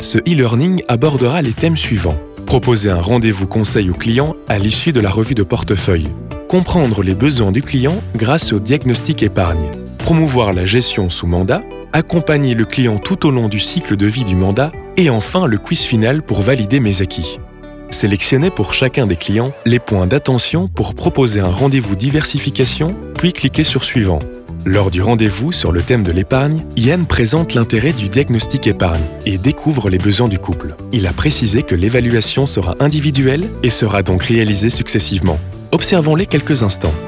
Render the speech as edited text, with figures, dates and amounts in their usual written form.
Ce e-learning abordera les thèmes suivants. Proposer un rendez-vous conseil au client à l'issue de la revue de portefeuille. Comprendre les besoins du client grâce au diagnostic épargne. Promouvoir la gestion sous mandat. Accompagner le client tout au long du cycle de vie du mandat. Et enfin, le quiz final pour valider mes acquis. Sélectionnez pour chacun des clients les points d'attention pour proposer un rendez-vous diversification, puis cliquez sur Suivant. Lors du rendez-vous sur le thème de l'épargne, Yann présente l'intérêt du diagnostic épargne et découvre les besoins du couple. Il a précisé que l'évaluation sera individuelle et sera donc réalisée successivement. Observons-les quelques instants.